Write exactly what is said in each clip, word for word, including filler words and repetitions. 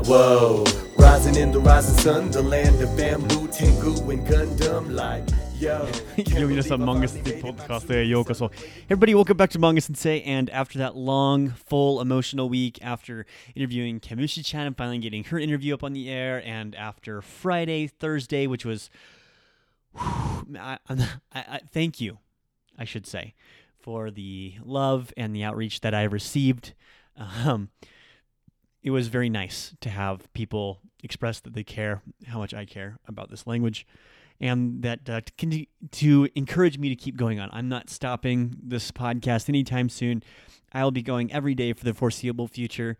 whoa. Rising in the rising sun, the land of bamboo, Tengu and Gundam, like, yo. Yo, minasan, Manga Sensei podcast へようこそ. Everybody, welcome back to Manga Sensei. And after that long, full, emotional week, after interviewing Kemushi-chan and finally getting her interview up on the air, and after Friday, Thursday, which was, whew, I, I, I, thank you, I should say, for the love and the outreach that I received. Um, it was very nice to have people express that they care, how much I care about this language, and that uh, to, continue, to encourage me to keep going on. I'm not stopping this podcast anytime soon. I'll be going every day for the foreseeable future.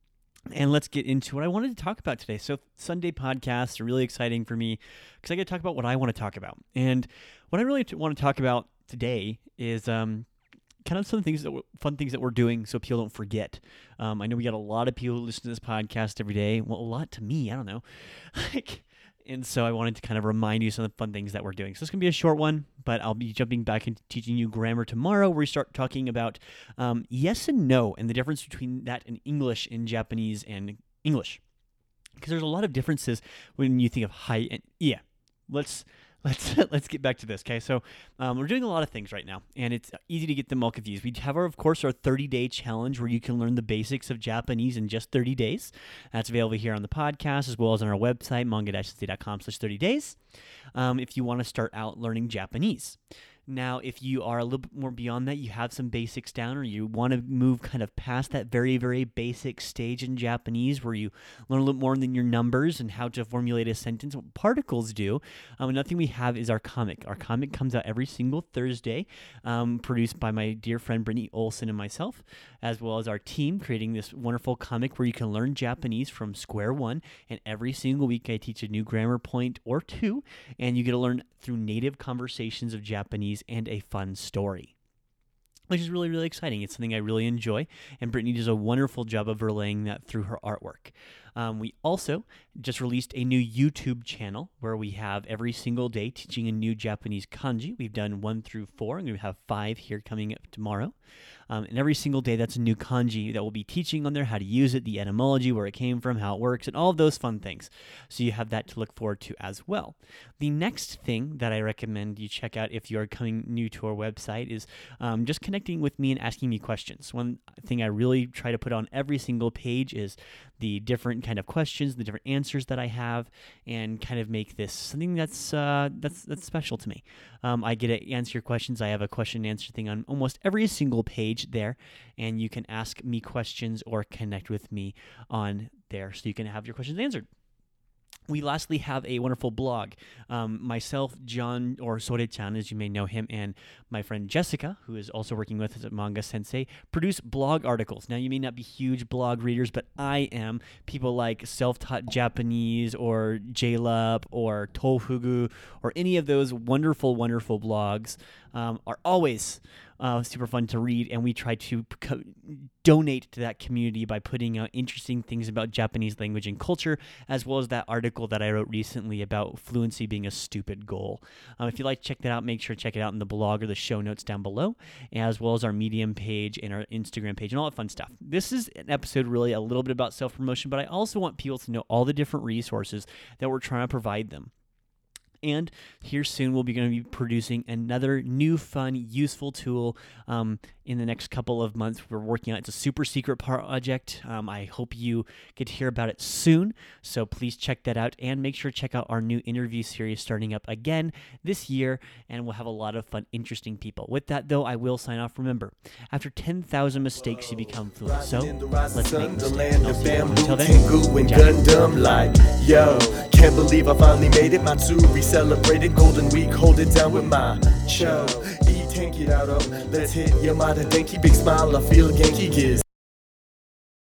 And let's get into what I wanted to talk about today. So Sunday podcasts are really exciting for me because I get to talk about what I want to talk about. And what I really t- want to talk about today is um, kind of some things that w- fun things that we're doing so people don't forget. Um, I know we got a lot of people who listen to this podcast every day. Well, a lot to me. I don't know. like. And so I wanted to kind of remind you some of the fun things that we're doing. So it's going to be a short one, but I'll be jumping back into teaching you grammar tomorrow, where we start talking about um, yes and no and the difference between that in English and Japanese and English. Because there's a lot of differences when you think of hi and yeah. Let's let's let's get back to this, okay? So um, we're doing a lot of things right now, and it's easy to get them all confused. We have, our, of course, our thirty-day challenge where you can learn the basics of Japanese in just thirty days. That's available here on the podcast as well as on our website, manga sensei dot com slash thirty days, um, if you want to start out learning Japanese. Now, if you are a little bit more beyond that, you have some basics down, or you want to move kind of past that very, very basic stage in Japanese where you learn a little more than your numbers and how to formulate a sentence, what particles do. Um, another thing we have is our comic. Our comic comes out every single Thursday, um, produced by my dear friend Brittany Olsen and myself, as well as our team, creating this wonderful comic where you can learn Japanese from square one. And every single week I teach a new grammar point or two, and you get to learn through native conversations of Japanese and a fun story, which is really, really exciting. It's something I really enjoy, and Brittany does a wonderful job of relaying that through her artwork. Um, we also just released a new YouTube channel where we have every single day teaching a new Japanese kanji. We've done one through four, and we have five here coming up tomorrow. Um, and every single day, that's a new kanji that we'll be teaching on there, how to use it, the etymology, where it came from, how it works, and all of those fun things. So you have that to look forward to as well. The next thing that I recommend you check out if you are coming new to our website is um, just connecting with me and asking me questions. One thing I really try to put on every single page is the different kind of questions, the different answers that I have, and kind of make this something that's uh, that's that's special to me. Um, I get to answer your questions. I have a question and answer thing on almost every single page there, and you can ask me questions or connect with me on there so you can have your questions answered. We lastly have a wonderful blog. Um, myself, John, or Sore-chan, as you may know him, and my friend Jessica, who is also working with us at Manga Sensei, produce blog articles. Now, you may not be huge blog readers, but I am. People like Self-Taught Japanese or J L U P or Tofugu or any of those wonderful, wonderful blogs um, are always Uh, super fun to read, and we try to co- donate to that community by putting out interesting things about Japanese language and culture, as well as that article that I wrote recently about fluency being a stupid goal. Um, if you'd like to check that out, make sure to check it out in the blog or the show notes down below, as well as our Medium page and our Instagram page and all that fun stuff. This is an episode really a little bit about self-promotion, but I also want people to know all the different resources that we're trying to provide them. And here soon we'll be going to be producing another new, fun, useful tool um, in the next couple of months. We're working on it. It's a super secret project. Um, I hope you get to hear about it soon. So please check that out, and make sure to check out our new interview series starting up again this year, and we'll have a lot of fun, interesting people. With that, though, I will sign off. Remember, after ten thousand mistakes, you become fluent. So let's make mistakes. And I'll see you until then. Gundam, like, yo, can't believe I finally made it. Matsuri celebrating Golden Week, hold it down with my cho. E tanky out, let's hit Yamada Denki, big smile, I feel Genki gives.